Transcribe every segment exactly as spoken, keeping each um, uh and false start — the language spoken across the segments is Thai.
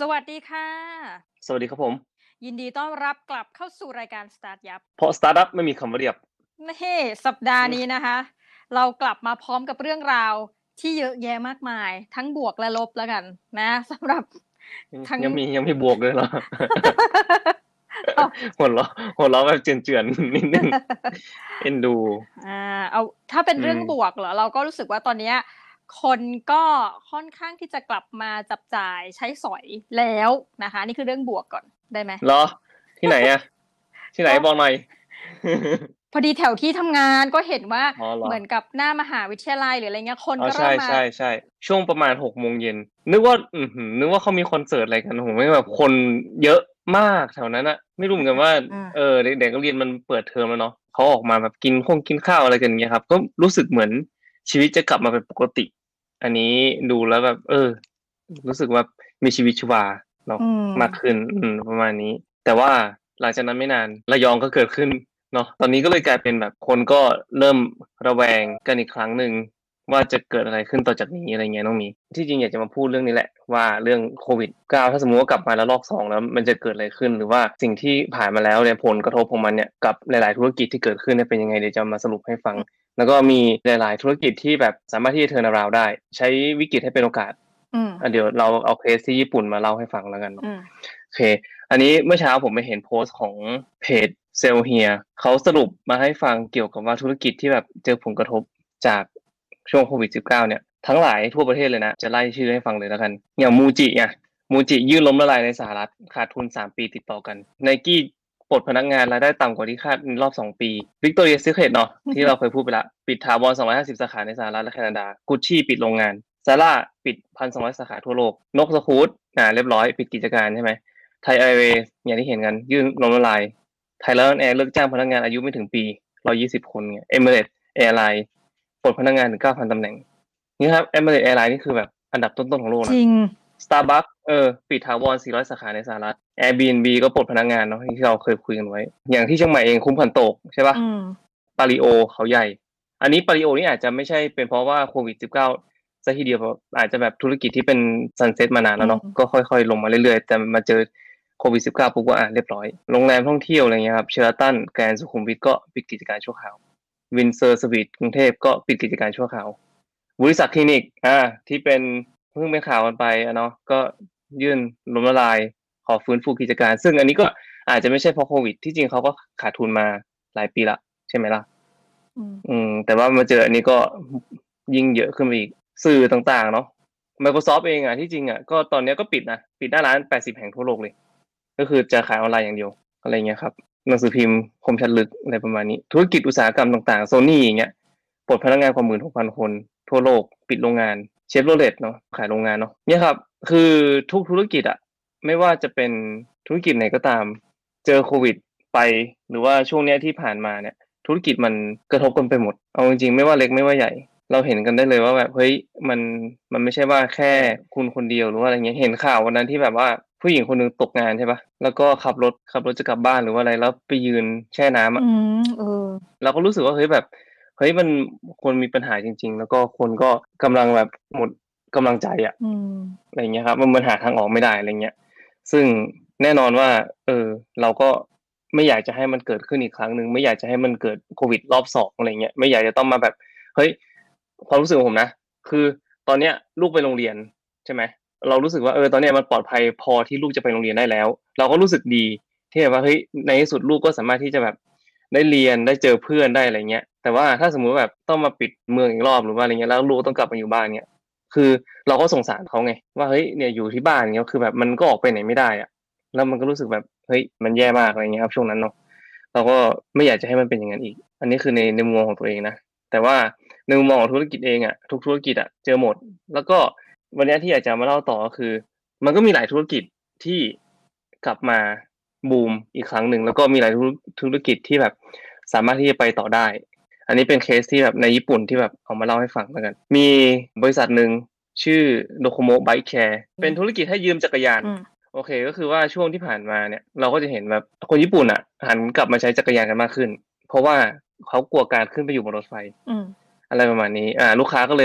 สวัสดีค่ะสวัสดีครับผมยินดีต้อนรับกลับเข้าสู่รายการสตาร์ตยับเพราะสตาร์ตอัปไม่มีคำว่าเรียบนี่ สัปดาห์อืมนี้นะคะ เรากลับมาพร้อมกับเรื่องราวที่เยอะแยะมากมาย ทั้งบวกและลบแล้วกันนะ สำหรับอืมทั้งยังมี ยังมีบวกด้วยเหรอ? อ้าวหัวเราะ หัวเราะแบบเจือน ๆ นิดหนึ่ง เอ็นดูอา เอา ถ้าเป็นอืเรื่องบมวกเหรอ เราก็รู้สึกว่าตอนเนี้ยคนก็ค่อนข้างที่จะกลับมาจับจ่ายใช้สอยแล้วนะคะ นี่คือเรื่องบวกก่อนได้ไหม? เหรอ? ที่ไหนอะ? ที่ไหนก็บอกหน่อยพอดีแถวที่ทำงานก็เห็นว่าอ๋อ เหรเหมือนอ? กับหน้ามหาวิทยาลัย หรืออะไรเงี้ย คนอ๋อก็ใเริ่มมาช่ ๆ ๆ ช่วงประมาณ หกโมงเย็น นึกว่า อื้อฮือ นึกว่าเขามีคอนเสิร์ตอะไรกัน โอ้โฮ ไม่แบบคนเยอะมากแถวนั้นน่ะ ไม่รู้เหมือนกันว่าอาเอ่อ เด็ก ๆ นักเรียนมันเปิดเทอมแล้วเนาะ เขาออกมาแบบกินข้งกินข้าวอะไรกัน อย่างเงี้ยครับ ก็รู้สึกเหมือนชีวิตจะกลับมาเป็นปกติ อันนี้ดูแล้วแบบ เออ รู้สึกว่ามีชีวิตชีวาเนาะอืมากมขึ้น อืม ประมาณนี้ แต่ว่าหลังจากนั้นไม่นานระยองก็เกิดขึ้นเนาะ ตอนนี้ก็เลยกลายเป็นแบบคนก็เริ่มระแวงกันอีกครั้งหนึ่งว่า จะเกิดอะไรขึ้นต่อจากนี้ อะไรเงี้ย น้องหมี ที่จริงอยากจะมาพูดเรื่องนี้แหละว่า เรื่องโควิด เก้า ถ้าสมมุติว่ากลับมาระลอก สอง แล้วมันจะเกิดอะไรขึ้น หรือว่าสิ่งที่ผ่านมาแล้วเนี่ย ผลกระทบของมันเนี่ยกับหลาย ๆ ธุรกิจที่เกิดขึ้นเนี่ยเป็นยังไง เดี๋ยวจะมาสรุปให้ฟังอือแล้วก็มีหลาย ๆ ธุรกิจที่แบบสามารถที่จะ turn around ได้ ใช้วิกฤตให้เป็นโอกาสอืมอา เดี๋ยวเราเอาเคสที่ญี่ปุ่นมาเล่าให้ฟังแล้วกันเนาะอืมโอเค อันนี้เมื่อเช้าผมไปเห็นโพสต์ของเพจ Sell Here เขาสรุปมาให้ฟังเกี่ยวกับว่า ธุรกิจที่แบบเจอผลกระทบจากช่วงโควิด สิบเก้า เนี่ย ทั้งหลายทั่วประเทศเลยนะ จะไล่ชื่อให้ฟังเลยแล้วกัน อย่าง MUJI ไง MUJI ยื่นล้มละลายในสหรัฐ ขาดทุน สาม ปีติดต่อกัน Nike ปลดพนักงานรายได้ต่ำกว่าที่คาดในรอบ สอง ปี Victoria's Secret เนาะ ที่เราเคยพูดไปแล้ว ปิดถาวร สองร้อยห้าสิบ สาขาในสหรัฐและแคนาดา Gucci ปิดโรงงาน Zara ปิด หนึ่งพันสองร้อย สาขาทั่วโลก Nok Scoot อ่า เรียบร้อยปิดกิจการใช่ไหม Thai Airways อย่างที่เห็นกัน ยื่นล้มละลาย Thailand Air เลิกจ้างพนักงานอายุไม่ถึงปี หนึ่งร้อยยี่สิบ คนเงี้ย Emirates Airline ปลดพนักงานถึง เก้าพัน ตำแหน่ง นี่ครับ Emirates Airline นี่คือแบบอันดับต้น ๆ ของโลกนจระิง Starbucks เออ ปิดถาวร สี่ร้อย สาขาในสหรัฐ Airbnb ก็ปลดพนักงานเนาะ ที่เราเคยคุยกันไว้ อย่างที่เชียงใหม่เองคุ้ม Pantok ใช่เปล่าอืม Plario เขาใหญ่ อันนี้ Plario นี่อาจจะไม่ใช่เป็นเพราะว่าโควิด สิบเก้า เสียทีเดียว แบบอาจจะแบบธุรกิจที่เป็น sunset มานานอแืล้วเนาะมก็ค่อย ๆ ลงมาเรื่อย ๆ แต่มาเจอโควิด สิบเก้า ปุ๊บ ก็ อา เรียบร้อย โรงแรมท่องเที่ยว อะไรเงี้ยครับ Sheraton Grand สุขุมวิท ก็ปิดกิจการชั่วคราว Windsor Suites กรุงเทพก็ปิดกิจการชั่วคราว บริษัทคลินิก อา ที่เป็น เพิ่งเป็นข่าวกันไปอะเนาะ ก็ยื่นล้มละลาย ขอฟื้นฟูกิจการ ซึ่งอันนี้ก็อาจจะไม่ใช่เพราะโควิด ที่จริงเขาก็ขาดทุนมาหลายปีแล้ว ใช่ไหมล่ะอืมอืม แต่ว่ามาเจออันนี้ก็ ฮ ยิ่งเยอะขึ้นไปอีก สื่อต่าง ๆ เนาะ Microsoft เองอะที่จริงอะ ก็ตอนเนี้ยก็ปิดนะ ปิดหน้าร้าน แปดสิบ แห่งทั่วโลกเลย ก็คือจะขายออนไลน์อย่างเดียว อะไรเงี้ยครับ หนังสือพิมพ์คมชัดลึก อะไรประมาณนี้ ธุรกิจอุตสาหกรรมต่าง ๆ Sony อย่างเงี้ย ปลดพนักงานกว่า หนึ่งหมื่นหกพัน คนทั่วโลก ปิดโรงงาน Chevrolet เนาะ ขายโรงงานเนาะ เนี่ยครับ คือทุกธุรกิจอะ ไม่ว่าจะเป็นธุรกิจไหนก็ตาม เจอโควิดไป หรือว่าช่วงเนี้ยที่ผ่านมาเนี่ย ธุรกิจมันกระทบกันไปหมด เอาจริง ๆ ไม่ว่าเล็กไม่ว่าใหญ่ เราเห็นกันได้เลยว่าแบบ เฮ้ย มัน มันไม่ใช่ว่าแค่คุณคนเดียว หรือว่าอะไรเงี้ย เห็นข่าววันนั้นที่แบบว่าผู้หญิงคนหนึ่งตกงานใช่เปล่า แล้วก็ขับรถ ขับรถจะกลับบ้าน หรือว่าอะไร แล้วไปยืนแช่น้ำออืะม เออเราก็รู้สึกว่า เฮ้ย แบบ เฮ้ย มัน คนมีปัญหาจริง ๆ แล้วก็คนก็กำลังแบบหมดกำลังใจอะอืมอะไรเงี้ยครับ มัน มันหาทางออกไม่ได้ อะไรเงี้ย ซึ่งแน่นอนว่า เออ เราก็ไม่อยากจะให้มันเกิดขึ้นอีกครั้งหนึ่ง ไม่อยากจะให้มันเกิดโควิดรอบ สอง อะไรเงี้ย ไม่อยากจะต้องมาแบบ เฮ้ย ความรู้สึกของผมนะ คือตอนเนี้ยลูกไปโรงเรียน ใช่ไหม เรารู้สึกว่า เออ ตอนเนี้ยมันปลอดภัยพอที่ลูกจะไปโรงเรียนได้แล้ว เราก็รู้สึกดีที่แบบว่า เฮ้ย ในที่สุดลูกก็สามารถที่จะแบบได้เรียน ได้เจอเพื่อน ได้อะไรเงี้ย แต่ว่าถ้าสมมุติว่าแบบต้องมาปิดเมืองอีกรอบ หรือว่าอะไรเงี้ย แล้วลูกต้องกลับมาอยู่บ้านเงี้ย คือเราก็สงสารเขาไงว่า เฮ้ย เนี่ยอยู่ที่บ้าน เงี้ย คือแบบมันก็ออกไปไหนไม่ได้อะ แล้วมันก็รู้สึกแบบ เฮ้ย มันแย่มาก อะไรเงี้ยครับ ช่วงนั้นเนาะ เราก็ไม่อยากจะให้มันเป็นอย่างนั้นอีก อันนี้คือใน ในมุมมองของตัวเองนะ แต่ว่าในมุมมองของธุรกิจเองอะ ทุกธุรกิจอะเจอหมด แล้วก็วันเนี้ยที่อยากจะมาเล่าต่อ ก็คือมันก็มีหลายธุรกิจที่กลับมาบูมอีกครั้งหนึ่ง แล้วก็มีหลายธุร ธุรกิจที่แบบสามารถที่จะไปต่อได้ อันนี้เป็นเคสที่แบบในญี่ปุ่นที่แบบเอามาเล่าให้ฟังแล้วกัน มีบริษัทหนึ่งชื่อ Docomo Bike Share อืมเป็นธุรกิจให้ยืมจักรยานอืมโอเค ก็คือว่าช่วงที่ผ่านมาเนี่ย เราก็จะเห็นแบบคนญี่ปุ่นน่ะหันกลับมาใช้จักรยานกันมากขึ้น เพราะว่าเขากลัวการขึ้นไปอยู่บนรถไฟอืมอะไรประมาณนี้ อ่า ลูกค้าก็เลยแบบ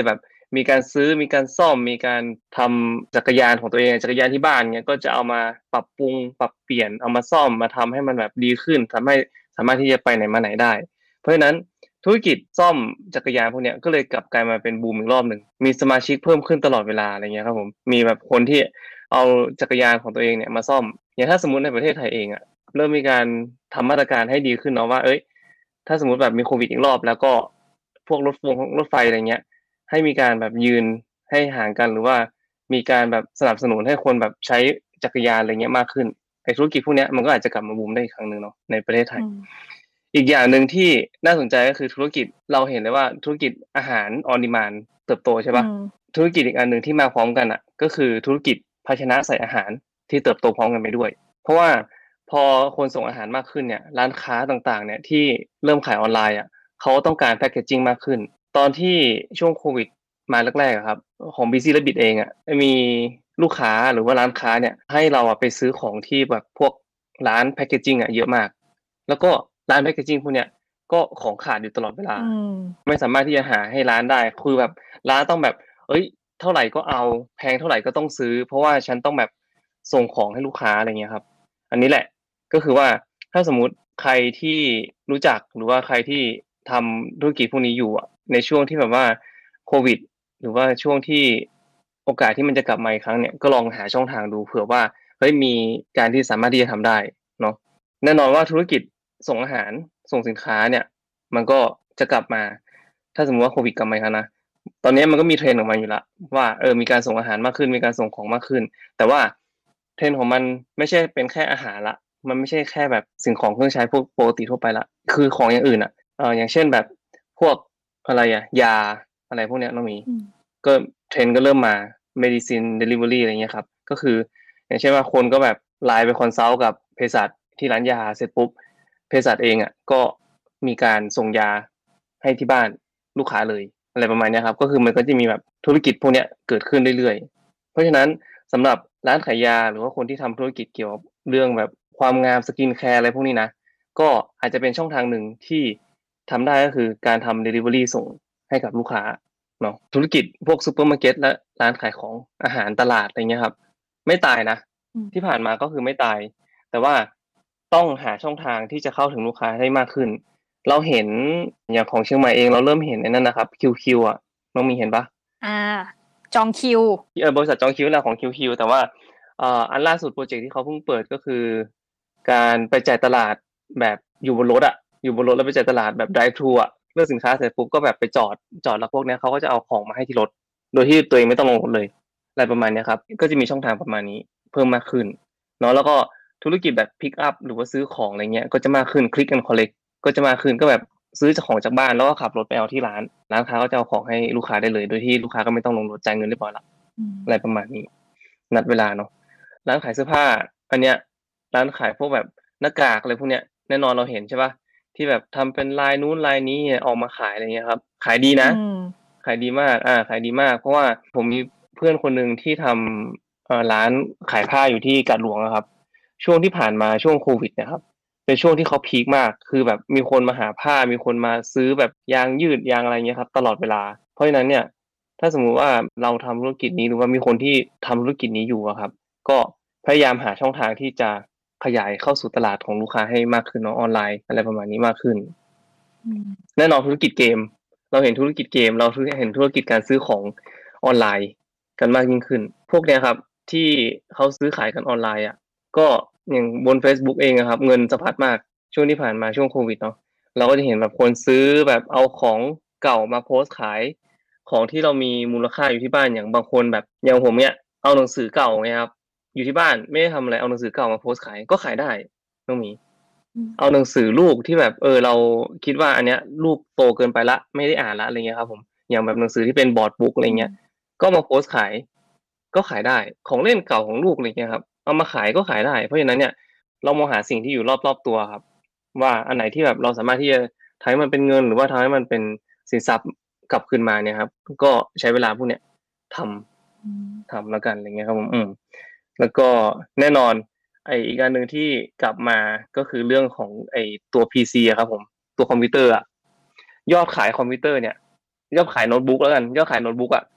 มีการซื้อมีการซ่อมมีการทำจักรยานของตัวเองจักรยานที่บ้านเงี้ยก็จะเอามาปรับปรุงปรับเปลี่ยนเอามาซ่อมมาทำให้มันแบบดีขึ้นทำให้สามารถที่จะไปไหนมาไหนได้เพราะฉะนั้นธุรกิจซ่อมจักรยานพวกเนี้ยก็เลยกลับกลายมาเป็นบูมอีกรอบหนึ่งมีสมาชิกเพิ่มขึ้นตลอดเวลาอะไรเงี้ยครับผมมีแบบคนที่เอาจักรยานของตัวเองเนี่ยมาซ่อมอย่างถ้าสมมุติในประเทศไทยเองอะเริ่มมีการทำมาตรการให้ดีขึ้นเนาะว่าเอ้ยถ้าสมมุติแบบมีโควิดอีกรอบแล้วก็พวกรถฟงรถไฟอะไรเงี้ยให้มีการแบบยืนให้ห่างกันหรือว่ามีการแบบสนับสนุนให้คนแบบใช้จักรยานอะไรเงี้ยมากขึ้นไอ้ธุรกิจพวกเนี้ยมันก็อาจจะกลับมาบูมได้อีกครั้งหนึ่งเนาะในประเทศไทยอีกอย่างหนึ่งที่น่าสนใจก็คือธุรกิจเราเห็นเลยว่าธุรกิจอาหารออนดีมานด์เติบโตใช่ปะธุรกิจอีกอันหนึ่งที่มาพร้อมกันอ่ะก็คือธุรกิจภาชนะใส่อาหารที่เติบโตพร้อมกันไปด้วยเพราะว่าพอคนส่งอาหารมากขึ้นเนี่ยร้านค้าต่างๆเนี่ยที่เริ่มขายออนไลน์อ่ะเขาต้องการแพคเกจจิ้งมากขึ้นตอนที่ช่วงโควิดมาแรกๆครับของ Busy Rabbit เองอ่ะมีลูกค้าหรือว่าร้านค้าเนี่ยให้เราอ่ะไปซื้อของที่แบบพวกร้านแพคเกจจิ้งอ่ะเยอะมากแล้วก็ร้านแพคเกจจิ้งพวกเนี้ยก็ของขาดอยู่ตลอดเวลาไม่สามารถที่จะหาให้ร้านได้คือแบบร้านต้องแบบเอ้ยเท่าไหร่ก็เอาแพงเท่าไหร่ก็ต้องซื้อเพราะว่าฉันต้องแบบส่งของให้ลูกค้าอะไรเงี้ยครับอันนี้แหละก็คือว่าถ้าสมมุติใครที่รู้จักหรือว่าใครที่ทำธุรกิจพวกนี้อยู่อ่ะในช่วงที่แบบว่าโควิดหรือว่าช่วงที่โอกาสที่มันจะกลับมาอีกครั้งเนี่ยก็ลองหาช่องทางดูเผื่อว่าเฮ้ยมีการที่สามารถที่จะทำได้เนาะแน่นอนว่าธุรกิจส่งอาหารส่งสินค้าเนี่ยมันก็จะกลับมาถ้าสมมุติว่าโควิดกลับมาอีกครั้งนะตอนนี้มันก็มีเทรนด์ออกมาอยู่แล้วว่าเออมีการส่งอาหารมากขึ้นมีการส่งของมากขึ้นแต่ว่าเทรนด์ของมันไม่ใช่เป็นแค่อาหารละมันไม่ใช่แค่แบบสิ่งของเครื่องใช้พวกปกติทั่วไปละคือของอย่างอื่นอ่ะเอออย่างเช่นแบบพวกอะไรอ่ะยาอะไรพวกเนี้ยน้องหมีก็เทรนด์ก็เริ่มมา medicine delivery อะไรเงี้ยครับก็คืออย่างเช่นว่าคนก็แบบไลน์ไปคอนซัลท์กับเภสัชที่ร้านยาเสร็จปุ๊บเภสัชเองอ่ะก็มีการส่งยาให้ที่บ้านลูกค้าเลยอะไรประมาณนี้ครับก็คือมันก็จะมีแบบธุรกิจพวกเนี้ยเกิดขึ้นเรื่อยๆเพราะฉะนั้นสำหรับร้านขายยาหรือว่าคนที่ทำธุรกิจเกี่ยวกับเรื่องแบบความงามสกินแคร์อะไรพวกนี้นะก็อาจจะเป็นช่องทางหนึ่งที่ทำได้ก็คือการทำ delivery ส่งให้กับลูกค้าเนาะธุรกิจพวกซูเปอร์มาร์เก็ตและร้านขายของอาหารตลาดอะไรเงี้ยครับไม่ตายนะที่ผ่านมาก็คือไม่ตายแต่ว่าต้องหาช่องทางที่จะเข้าถึงลูกค้าให้มากขึ้นเราเห็นอย่างของเชียงใหม่เองเราเริ่มเห็นในนั้นนะครับ คิว คิว อ่ะน้องมีเห็นปะอ่าจองคิวเออบริษัทจองคิวแหละของ คิว คิว แต่ว่าเอ่ออันล่าสุดโปรเจกต์ที่เขาเพิ่งเปิดก็คือการไปจ่ายตลาดแบบอยู่บนรถอ่ะอยู่บนรถแล้วไปจ่ายตลาดแบบ drive thru อ่ะเลือกสินค้าเสร็จปุ๊บก็แบบไปจอดจอดแล้วพวกเนี้ยเขาก็จะเอาของมาให้ที่รถโดยที่ตัวเองไม่ต้องลงรถเลยอะไรประมาณเนี้ยครับก็จะมีช่องทางประมาณนี้เพิ่มมากขึ้นเนาะแล้วก็ธุรกิจแบบ pick up หรือว่าซื้อของอะไรเงี้ยก็จะมากขึ้น click and collect ก็จะมากขึ้นก็แบบซื้อจากของจากบ้านแล้วก็ขับรถไปเอาที่ร้านร้านค้าก็จะเอาของให้ลูกค้าได้เลยโดยที่ลูกค้าก็ไม่ต้องลงรถจ่ายเงินเรียบร้อยละอะไรประมาณนี้นัดเวลาเนาะร้านขายเสื้อผ้าอันเนี้ยร้านขายพวกแบบหน้ากากอะไรพวกเนี้ยแน่นอนเราเห็นใช่ปะที่แบบทำเป็นลายนู้นลายนี้ออกมาขายอะไรเงี้ยครับขายดีนะขายดีมากอ่าขายดีมากเพราะว่าผมมีเพื่อนคนหนึ่งที่ทำเอ่อร้านขายผ้าอยู่ที่กาดหลวงนะครับช่วงที่ผ่านมาช่วงโควิดนะครับเป็นช่วงที่เขาพีคมากคือแบบมีคนมาหาผ้ามีคนมาซื้อแบบยางยืดยางอะไรเงี้ยครับตลอดเวลาเพราะฉะนั้นเนี่ยถ้าสมมุติว่าเราทำธุรกิจนี้หรือว่ามีคนที่ทำธุรกิจนี้อยู่อะครับก็พยายามหาช่องทางที่จะขยายเข้าสู่ตลาดของลูกค้าให้มากขึ้นเนาะออนไลน์อะไรประมาณนี้มากขึ้นแน่นอนธุรกิจเกมเราเห็นธุรกิจเกมเราเห็นธุรกิจการซื้อของออนไลน์กันมากยิ่งขึ้นพวกเนี้ยครับที่เขาซื้อขายกันออนไลน์อ่ะก็อย่างบน Facebook เองอะครับเงินสะพัดมากช่วงที่ผ่านมาช่วงโควิดเนาะเราก็จะเห็นแบบคนซื้อแบบเอาของเก่ามาโพสต์ขายของที่เรามีมูลค่าอยู่ที่บ้านอย่างบางคนแบบอย่างผมเนี่ยเอาหนังสือเก่าไงครับอยู่ที่บ้านไม่ได้ทำอะไรเอาหนังสือเก่ามาโพสต์ขายก็ขายได้น้องหมีเอาหนังสือลูกที่แบบเออเราคิดว่าอันเนี้ยลูกโตเกินไปละไม่ได้อ่านละอะไรเงี้ยครับผมอย่างแบบหนังสือที่เป็นบอร์ดบุ๊กอะไรเงี้ยก็มาโพสต์ขายก็ขายได้ของเล่นเก่าของลูกอะไรเงี้ยครับเอามาขายก็ขายได้เพราะฉะนั้นเนี่ยเรามองหาสิ่งที่อยู่รอบๆตัวครับว่าอันไหนที่แบบเราสามารถที่จะทำให้มันเป็นเงินหรือว่าทำให้มันเป็นสินทรัพย์กลับคืนมาเนี่ยครับก็ใช้เวลาพวกเนี้ยทำทำแล้วกันอะไรเงี้ยครับผมอืมแล้วก็แน่นอนไออีกอันหนึ่งที่กลับมาก็คือเรื่องของไอตัว พี ซี อะครับผมตัวคอมพิวเตอร์อะยอดขายคอมพิวเตอร์เนี่ยยอดขายโน้ตบุ๊กแล้วกันยอดขายโน้ตบุ๊กอะ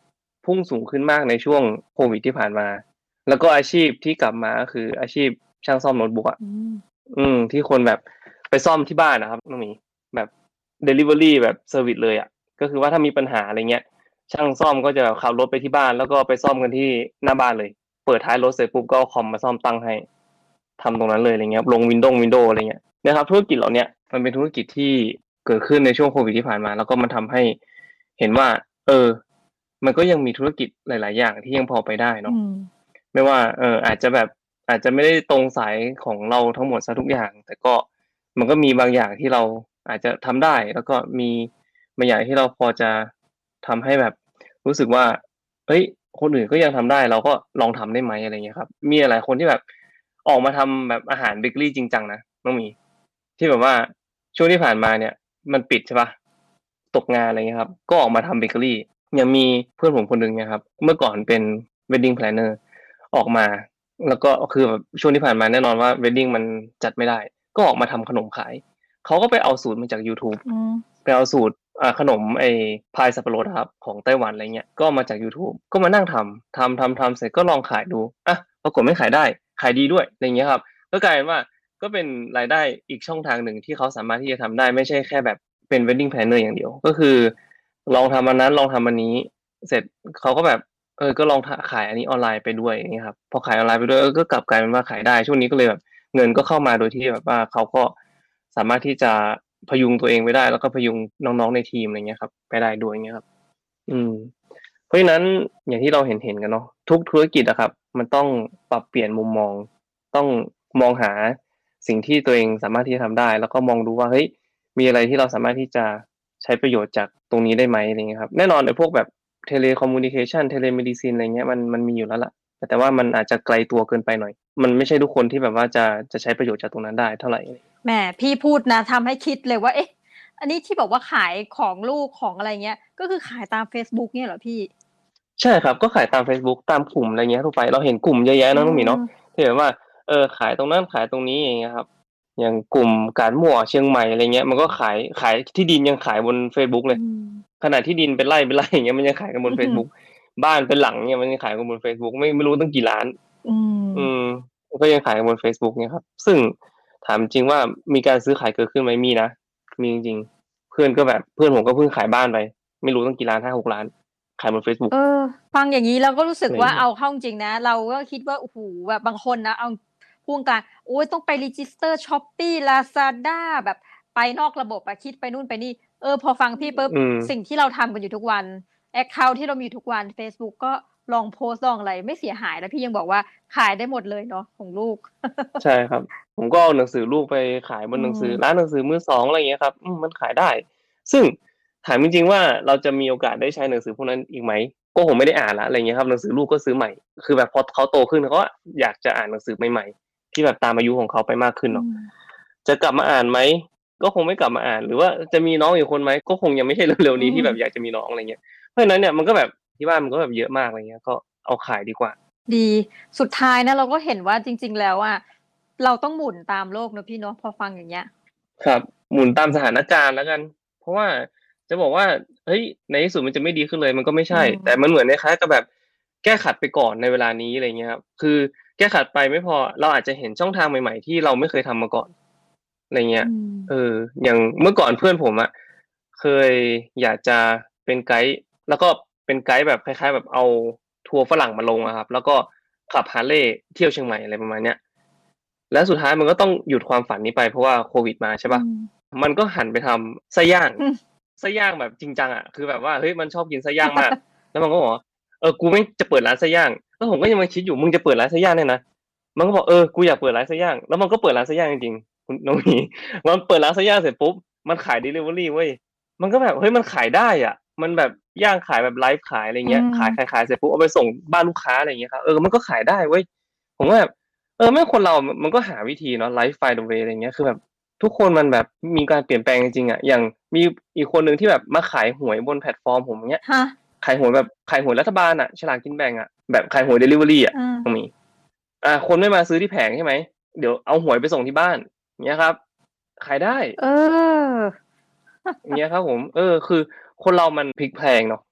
พุ่งสูงขึ้นมากในช่วงโควิดที่ผ่านมาแล้วก็อาชีพที่กลับมาก็คืออาชีพช่างซ่อมโน้ตบุ๊กอ่ะอืมอืมที่คนแบบไปซ่อมที่บ้านนะครับน้องหมีแบบ delivery แบบเซอร์วิสเลยอ่ะก็คือว่าถ้ามีปัญหาอะไรเงี้ยช่างซ่อมก็จะแบบขับรถไปที่บ้านแล้วก็ไปซ่อมกันที่หน้าบ้านเลย เปิดท้ายรถเสร็จปุ๊บก็เอาคอมมาซ่อมตั้งให้ทำตรงนั้นเลยอะไรเงี้ยลงวินโดว์วินโดว์อะไรเงี้ยนะครับธุรกิจเหล่าเนี้ยมันเป็นธุรกิจที่เกิดขึ้นในช่วงโควิดที่ผ่านมา แล้วก็มันทำให้เห็นว่า เออ มันก็ยังมีธุรกิจหลาย ๆ อย่างที่ยังพอไปได้เนาะอืมไม่ว่าเอออาจจะแบบอาจจะไม่ได้ตรงสายของเราทั้งหมดซะทุกอย่าง แต่ก็มันก็มีบางอย่างที่เราอาจจะทำได้ แล้วก็มีบางอย่างที่เราพอจะทำให้แบบรู้สึกว่าเฮ้ยคนอื่นก็ยังทำได้ เราก็ลองทำได้ไหมอะไรเงี้ยครับ มีหลายคนที่แบบออกมาทำแบบอาหารเบเกอรี่จริงจังนะน้องหมี ที่แบบว่าช่วงที่ผ่านมาเนี่ยมันปิดใช่ปะตกงานอะไรเงี้ยครับ ก็ออกมาทำเบเกอรี่ยังมีเพื่อนผมคนหนึ่งเนี่ยครับ เมื่อก่อนเป็น wedding planner ออกมา แล้วก็คือแบบช่วงที่ผ่านมาแน่นอนว่า wedding มันจัดไม่ได้ ก็ออกมาทำขนมขาย เขาก็ไปเอาสูตรมาจาก YouTube อืมไปเอาสูตรอ่าขนมไอ้พายสับปะรดอะครับของไต้หวันอะไรเงี้ยก็มาจาก YouTube ก็มานั่งทำทำทำทำเสร็จก็ลองขายดูอ่ะปรากฏไม่ขายได้ขายดีด้วยอะไรเงี้ยครับก็กลายเป็นว่าก็เป็นรายได้อีกช่องทางหนึ่งที่เขาสามารถที่จะทำได้ไม่ใช่แค่แบบเป็น wedding planner อย่างเดียวก็คือลองทำอันนั้นลองทำอันนี้เสร็จเขาก็แบบเออก็ลองขายอันนี้ออนไลน์ไปด้วยอย่างเงี้ยครับพอขายออนไลน์ไปด้วยเออก็กลับกลายเป็นว่าขายได้ช่วงนี้ก็เลยแบบเงินก็เข้ามาโดยที่แบบว่าเขาก็สามารถที่จะพยุงตัวเองไปได้แล้วก็พยุงน้องๆในทีมอะไรเงี้ยครับไปได้ด้วยเงี้ยครับอืมเพราะฉะนั้นอย่างที่เราเห็นเห็นกันเนาะทุกธุรกิจอะครับมันต้องปรับเปลี่ยนมุมมองต้องมองหาสิ่งที่ตัวเองสามารถที่จะทำได้แล้วก็มองดูว่าเฮ้ยมีอะไรที่เราสามารถที่จะใช้ประโยชน์จากตรงนี้ได้ไหมอะไรเงี้ยครับแน่นอนไอ้พวกแบบเทเลคอมมูนิเคชันเทเลเมดิซินอะไรเงี้ยมันมันมีอยู่แล้วล่ะแต่แต่ว่ามันอาจจะไกลตัวเกินไปหน่อยมันไม่ใช่ทุกคนที่แบบว่าจะจะใช้ประโยชน์จากตรงนั้นได้เท่าไหร่แหมพี่พูดนะทำให้คิดเลยว่าเอ๊ะอันนี้ที่บอกว่าขายของลูกของอะไรเงี้ยก็คือขายตาม Facebook เนี่ยเหรอพี่ใช่ครับก็ขายตาม Facebook ตามกลุ่มอะไรเงี้ยทั่วไปเราเห็นกลุ่มเยอะแยะเนาะน้องหมีเนาะที่แบบว่าเออขายตรงนั้นขายตรงนี้อย่างเงี้ยครับอย่างกลุ่มกาดมั่วเชียงใหม่อะไรเงี้ยมันก็ขายขายที่ดินยังขายบน Facebook เลยขนาดที่ดินเป็นไร่เป็นไร่อย่างเงี้ยมันยังขายกันบน Facebook บ้านเป็นหลังเนี่ยมันยังขายกันบน Facebook ไม่ไม่รู้ตั้งกี่ล้านอืมอืมก็ยังขายกันบน Facebook เนี่ยครับซึ่งถามจริงว่ามีการซื้อขายเกิดขึ้นไหมมีนะมีจริงๆเพื่อนก็แบบเพื่อนผมก็เพิ่งขายบ้านไปไม่รู้ตั้งกี่ล้าน ห้าหกล้านขายบน Facebook เออฟังอย่างนี้เราก็รู้สึกว่าอะไรอย่างเงี้ยเอาเข้าจริงนะเราก็คิดว่าโอ้โหแบบบางคนนะเอาพูดกันโอ้ยต้องไปรีจิสเตอร์ Shopee Lazada แบบไปนอกระบบอะคิดไปนู่นไปนี่เออพอฟังพี่ปุ๊บอืมสิ่งที่เราทำกันอยู่ทุกวัน Account ที่เรามีทุกวัน Facebook ก็ลองโพสต์ลองอะไรไม่เสียหายแล้วพี่ยังบอกว่าขายได้หมดเลยเนาะของลูกใช่ครับ ผมก็เอาหนังสือลูกไปขายบนหนังสืออืมร้านหนังสือมือสองอะไรอย่างเงี้ยครับอืมมันขายได้ ซึ่งถามจริงๆว่าเราจะมีโอกาสได้ใช้หนังสือพวกนั้นอีกไหมก็คงไม่ได้อ่านแล้วอะไรเงี้ยครับหนังสือลูกก็ซื้อใหม่ คือแบบพอเขาโตขึ้นเขาก็อยากจะอ่านหนังสือใหม่ๆที่แบบตามอายุของเขาไปมากขึ้นเนาะจะกลับมาอ่านไหมก็คงไม่กลับมาอ่าน หรือว่าจะมีน้องอีกคนไหมก็คงยังไม่ใช่เร็วๆนี้ที่แบบอยากจะมีน้องอะไรเงี้ยเพราะฉะนั้นเนี่ยมันก็แบบที่บ้านมันก็แบบเยอะมากอะไรเงี้ยก็เอาขายดีกว่าดีสุดท้ายนะเราก็เห็นว่าจริง ๆ แล้วอะเราต้องหมุนตามโลกเนอะพี่เนาะพอฟังอย่างเงี้ยครับหมุนตามสถานการณ์แล้วกัน เพราะว่าจะบอกว่าเฮ้ยในที่สุดมันจะไม่ดีขึ้นเลยมันก็ไม่ใช่อืมแต่มันเหมือนคล้ายๆกับแบบแก้ขัดไปก่อนในเวลานี้อะไรเงี้ยครับคือแก้ขัดไปไม่พอเราอาจจะเห็นช่องทางใหม่ๆที่เราไม่เคยทำมาก่อนอะไรเงี้ยอืมเอออย่างเมื่อก่อนเพื่อนผมอะเคยอยากจะเป็นไกด์แล้วก็เป็นไกด์แบบคล้ายๆแบบเอาทัวร์ฝรั่งมาลงอะครับแล้วก็ขับฮาร์เลย์เที่ยวเชียงใหม่อะไรประมาณเนี้ยแล้วสุดท้ายมันก็ต้องหยุดความฝันนี้ไปเพราะว่าโควิดมาใช่ปะอืมมันก็หันไปทำไส้ย่างอืมไส้ย่างแบบจริงจังอ่ะคือแบบว่าเฮ้ยมันชอบกินไส้ย่างมาก แล้วมันก็บอกว่าเออกูไม่งจะเปิดร้านไส้ย่างแล้วผมก็ยังมาคิดอยู่มึงจะเปิดร้านไส้ย่างเนี่ยนะมันก็บอกเออกูอยากเปิดร้านไส้ย่างแล้วมันก็เปิดร้านไส้ย่างจริงๆคุณน้องหมีมันเปิดร้านไส้ย่างเสร็จปุ๊บมันขาย delivery เว้ยมันก็แบบเฮ้ยมันขายได้อ่ะมันแบบย่างขายแบบไลฟ์ขายอะไรเงี้ยอืมขายขายขายเสร็จปุ๊บเอาไปส่งบ้านลูกค้าอะไรเงี้ยครับเออมันก็ขายได้เว้ยผมก็แบบเออแม่งคนเรามันก็หาวิธีเนาะ life find a way อะไรเงี้ยคือแบบ ทุกคนมันแบบมีการเปลี่ยนแปลงจริงๆอ่ะอย่างมีอีกคนหนึ่งที่แบบมาขายหวยบนแพลตฟอร์มผมเงี้ยฮะขายหวยแบบขายหวยรัฐบาลอ่ะฉลากกินแบ่งอ่ะแบบขายหวยเดลิเวอรี่อ่ะอืมตรงนี้อ่าคนไม่มาซื้อที่แผงใช่ไหมเดี๋ยวเอาหวยไปส่งที่บ้านเงี้ยครับ ขายได้เอออย่างเงี้ยครับผมเออคือคนเรามันพลิกแพลงเนาะ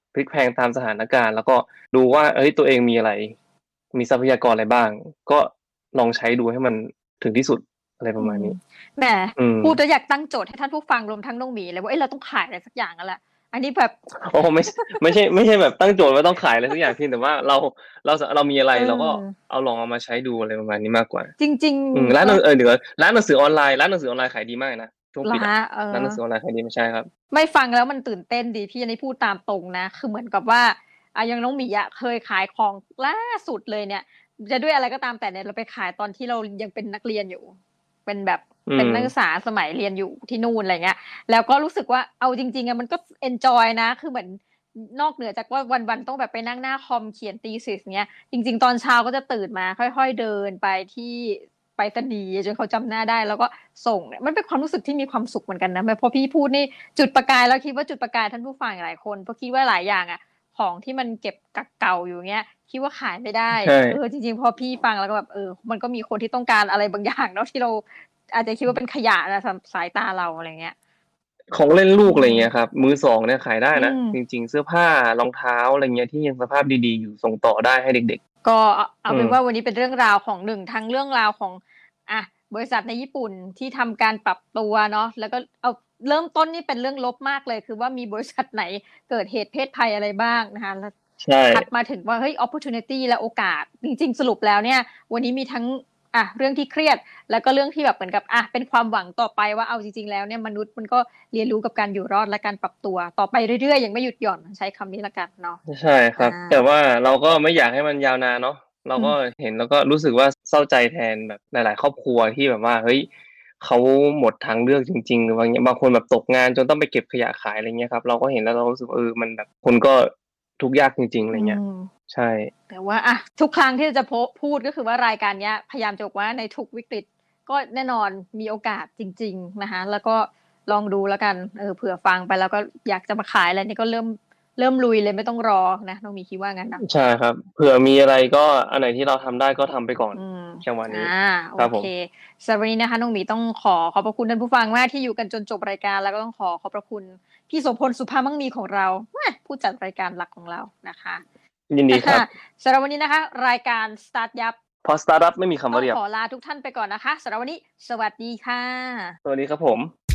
พลิกแพลงตามสถานการณ์แล้วก็ดูว่าเฮ้ยตัวเองมีอะไรมีทรัพยากรอะไรบ้างก็ลองใช้ดูให้มันถึงที่สุดอะไรประมาณนี้แหมอืมพูดแล้วอยากตั้งโจทย์ให้ท่านผู้ฟังรวมทั้งน้องหมีเลยว่าเอ้ยเราต้องขายอะไรสักอย่างแล้วแหละอันนี้แบบโอ้ไม่ไม่ใช่ไม่ใช่แบบตั้งโจทย์ว่าต้องขายอะไรสักอย่างเพียงแต่ว่าเราเราเรามีอะไรเออเราก็เอาลองเอามาใช้ดูอะไรประมาณนี้มากกว่าจริงอืมๆร้านหก็นังเออเดี๋ยวร้านหนังสือออนไลน์ร้านหนังสือออนไลน์ขายดีมากนะช่วงปิดร้าอะนเออร้านหนังสือออนไลน์ขายดีไม่ใช่ครับไม่ฟังแล้วมันตื่นเต้นดีพี่อันนี้พูดตามตรงนะ คือเหมือนกับว่าอ่ะอยังน้องหมีอะเคยขายของล่าสุดเลยเนี่ย จะด้วยอะไรก็ตามแต่เนี่ยเราไปขายตอนที่เรายังเป็นนักเรียนอยู่ เป็นแบบอืมเป็นนักศึกษาสมัยเรียนอยู่ที่นู่นอะไรเงี้ย แล้วก็รู้สึกว่าเอาจริงๆอะมันก็เอนจอยนะ คือเหมือนนอกเหนือจากว่าวันๆต้องแบบไปนั่งหน้าคอมเขียนตีสิสเงี้ย จริง ๆ ตอนเช้าก็จะตื่นมาค่อยๆเดินไปที่ไปรษณีย์จนเขาจำหน้าได้แล้วก็ส่งเนี่ยมันเป็นความรู้สึกที่มีความสุขเหมือนกันนะพอพี่พูดนี่จุดประกายแล้วคิดว่าจุดประกายท่านผู้ฟังหลายคนเพราะคิดว่าหลายอย่างอ่ะของที่มันเก็บกักเก่าอยู่เงี้ยคิดว่าขายไม่ได้ใช่เออจริงๆพอพี่ฟังแล้วก็แบบเออมันก็มีคนที่ต้องการอะไรบางอย่างเนาะที่เราอาจจะคิดว่าเป็นขยะนะสายตาเราอะไรเงี้ยของเล่นลูกอะไรเงี้ยครับมือสองเนี่ยขายได้นะอืมจริง ๆ เสื้อผ้ารองเท้าอะไรเงี้ยที่ยังสภาพดีๆอยู่ส่งต่อได้ให้เด็กก็เอาเอาเป็นอืมว่าวันนี้เป็นเรื่องราวของหนึ่งทั้งเรื่องราวของอ่ะบริษัทในญี่ปุ่นที่ทำการปรับตัวเนาะแล้วก็เอาเริ่มต้นนี่เป็นเรื่องลบมากเลย คือว่ามีบริษัทไหนเกิดเหตุเพศภัยอะไรบ้างนะคะแล้วใช่ถัดมาถึงว่าเฮ้ย opportunity และโอกาส จริง ๆ สรุปแล้วเนี่ย วันนี้มีทั้งอ่ะเรื่องที่เครียด แล้วก็เรื่องที่แบบเหมือนกับอ่ะเป็นความหวังต่อไปว่าเอาจริง ๆ แล้วเนี่ยมนุษย์มันก็เรียนรู้กับการอยู่รอดและการปรับตัวต่อไปเรื่อยๆยังไม่หยุดหย่อนใช้คำนี้ละกันเนาะใช่ครับอ่าแต่ว่าเราก็ไม่อยากให้มันยาวนานเนาะเราก็เห็นแล้วก็รู้สึกว่าเศร้าใจแทนแบบหลาย ๆ ครอบครัวที่แบบว่าเฮ้ยเขาหมดทางเลือกจริงๆบางอย่างบางคนแบบตกงานจนต้องไปเก็บขยะขายอะไรเงี้ยครับเราก็เห็นแล้วเรารู้สึกเออมันแบบคนก็ทุกข์ยากจริงๆอะไรเงี้ยอืมใช่แต่ว่าอ่ะทุกครั้งที่จะโพพูดก็คือว่ารายการเนี้ยพยายามจะบอกว่าในทุกวิกฤตก็แน่นอนมีโอกาสจริงๆนะคะแล้วก็ลองดูแล้วกันเออเผื่อฟังไปแล้วก็อยากจะมาขายอะไรนี่ก็เริ่มเริ่มลุยเลยไม่ต้องรอนะน้องมีคิดว่างั้นนะใช่ครับเผื่อมีอะไรก็อันไหนที่เราทำได้ก็ทำไปก่อนอืมจังหวะนี้อ่าโอครับผมเคสำหรับวันนี้นะคะน้องหมีต้องขอขอบพระคุณท่านผู้ฟังมากที่อยู่กันจนจบรายการแล้วก็ต้องขอขอบพระคุณพี่โสพลสุภามั่งมีของเราแหม่ผู้จัดรายการหลักของเรานะคะยินดีครับสำหรับวันนี้นะคะ รายการ Start ยับพอสตาร์ทอัพไม่มีคำต้อว่าง เรียบขอลาทุกท่านไปก่อนนะคะสำหรับวันนี้สวัสดีค่ะสวัสดีครับผม